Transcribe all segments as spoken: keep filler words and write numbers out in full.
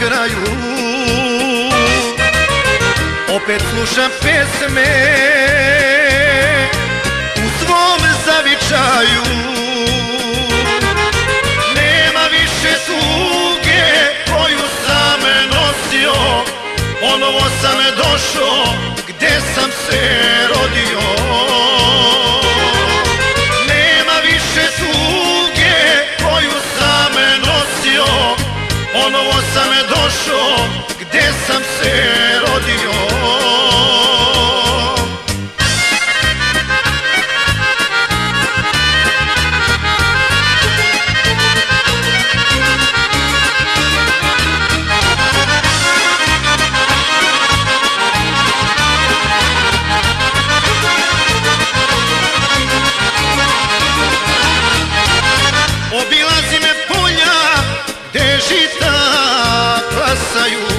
kraju. Opet slušam pesme u svom zavičaju. Nema više tuge koju sam nosio, ponovo sam došao gde sam se rodio. Nema više tuge koju sam nosio, ponovo sam došao gde sam se rodio. Obilazi me polja gde žita klasaju,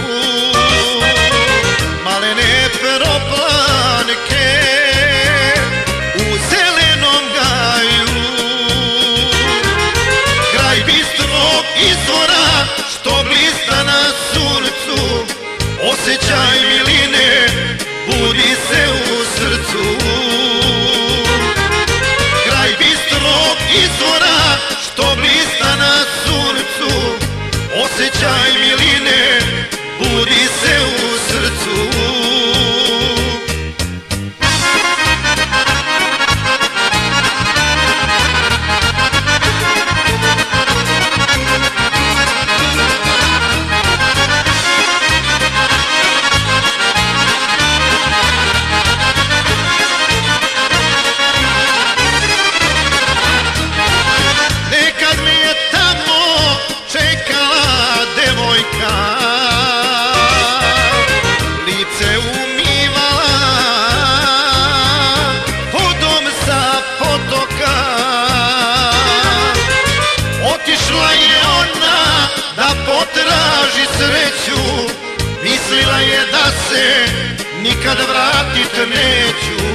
malene proplanke u zelenom gaju. Kraj bistrog izvora što blista na suncu, osjećaj miline budi se u srcu. Kraj bistrog izvora što blista na suncu, osjećaj miline budi se u srcu. Nekad mi je tamo čekala devojka, lice umivala vodom sa potoka. Otišla je ona da potraži sreću, mislila je da se nikad vratit neću.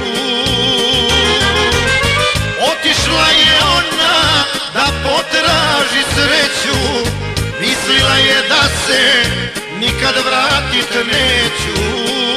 Otišla je ona da potraži sreću, mislila je da se nikad vratit neću.